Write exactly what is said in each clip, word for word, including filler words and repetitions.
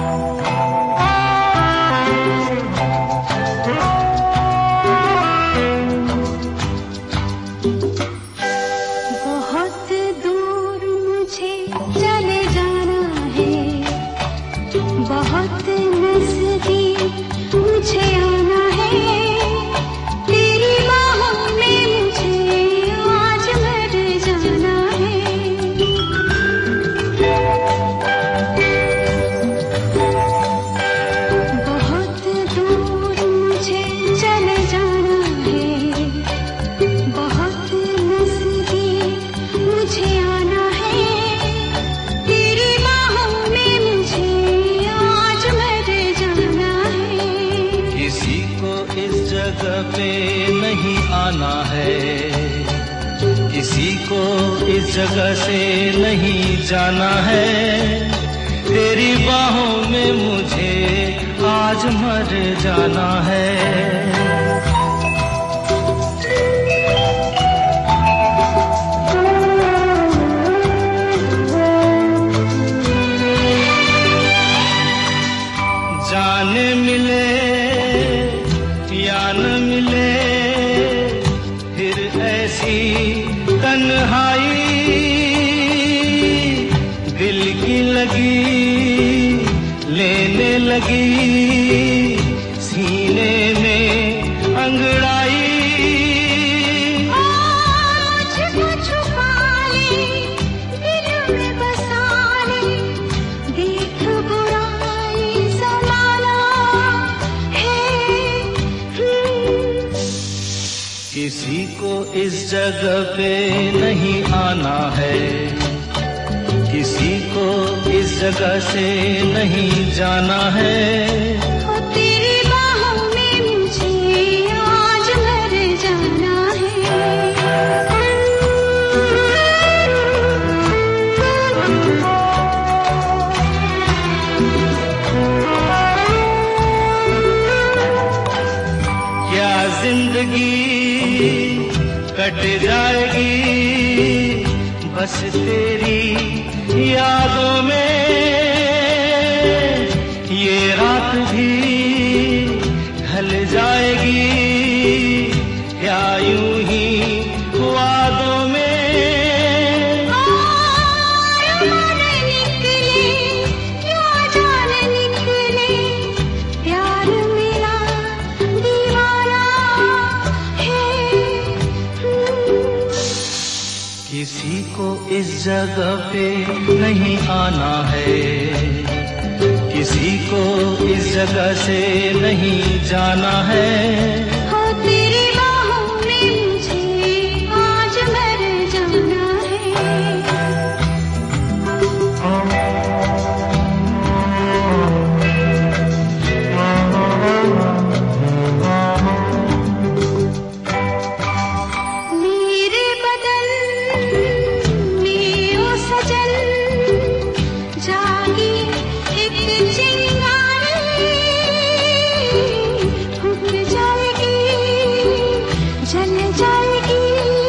जगह से नहीं जाना है, तेरी बाहों में मुझे आज मर जाना है। जाने मिले या न मिले फिर ऐसी तन्हाई, दिल की लगी लेने लगी सीने में अंगड़ाई। मुझको छुपा ले, दिल में बसा ले, देख बुराई ज़माना है। किसी को इस जगह पे नहीं आना है, किसी को इस जगह से नहीं जाना है। ओ तेरी बाहों में मुझे आज मर जाना है। क्या जिंदगी कट जाएगी बस तेरी यादों में, ये रात भी ढल जाएगी या यूं ही वादों में। और मन निकले या जान निकले, प्यार मेरा दीवाना है। किसी को इस जगह पे नहीं आना है, किसी को इस जगह से नहीं जाना है। हो तेरी बाहों में मुझे आज मर जाना मेरे बदन में ओ सजन जागी एक चिंगारी, फूट जाएगी जल जाएगी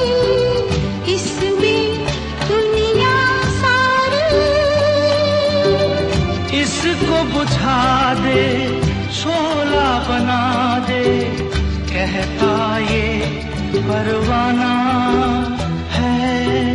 इसमें दुनिया सारी। इसको बुझा दे शोला बना दे, कहता ये परवाना है।